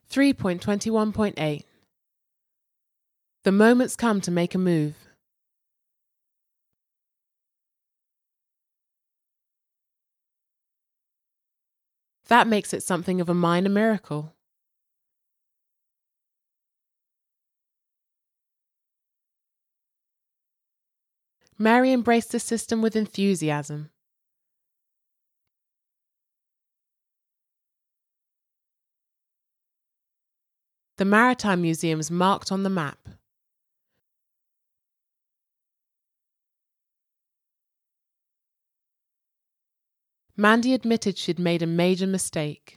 3.21.8 The moment's come to make a move. That makes it something of a minor miracle. Mary embraced the system with enthusiasm. The Maritime Museum's marked on the map. Mandy admitted she'd made a major mistake.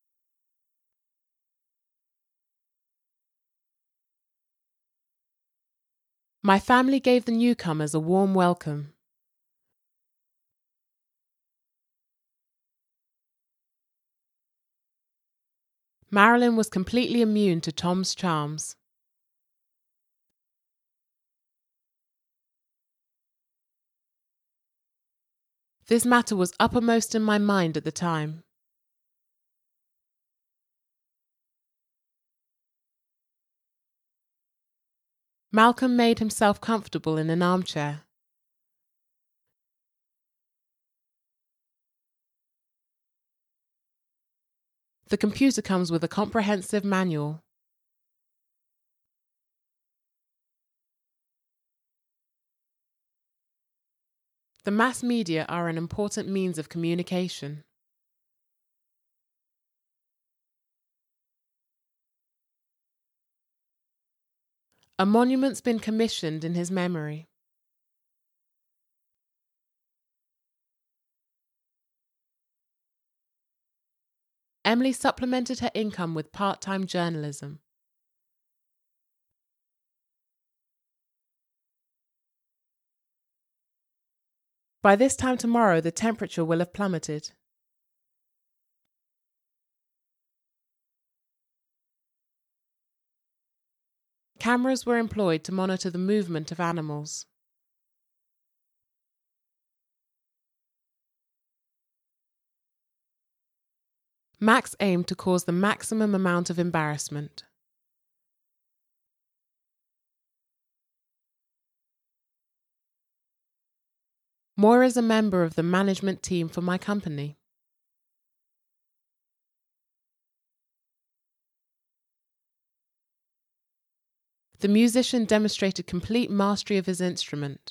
My family gave the newcomers a warm welcome. Marilyn was completely immune to Tom's charms. This matter was uppermost in my mind at the time. Malcolm made himself comfortable in an armchair. The computer comes with a comprehensive manual. The mass media are an important means of communication. A monument's been commissioned in his memory. Emily supplemented her income with part-time journalism. By this time tomorrow, the temperature will have plummeted. Cameras were employed to monitor the movement of animals. Max aimed to cause the maximum amount of embarrassment. Moira's a member of the management team for my company. The musician demonstrated complete mastery of his instrument.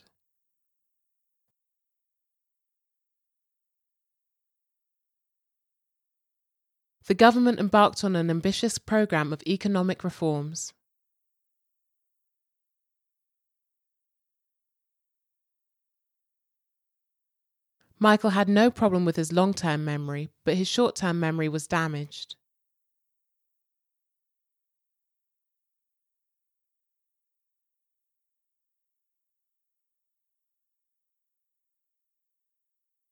The government embarked on an ambitious program of economic reforms. Michael had no problem with his long-term memory, but his short-term memory was damaged.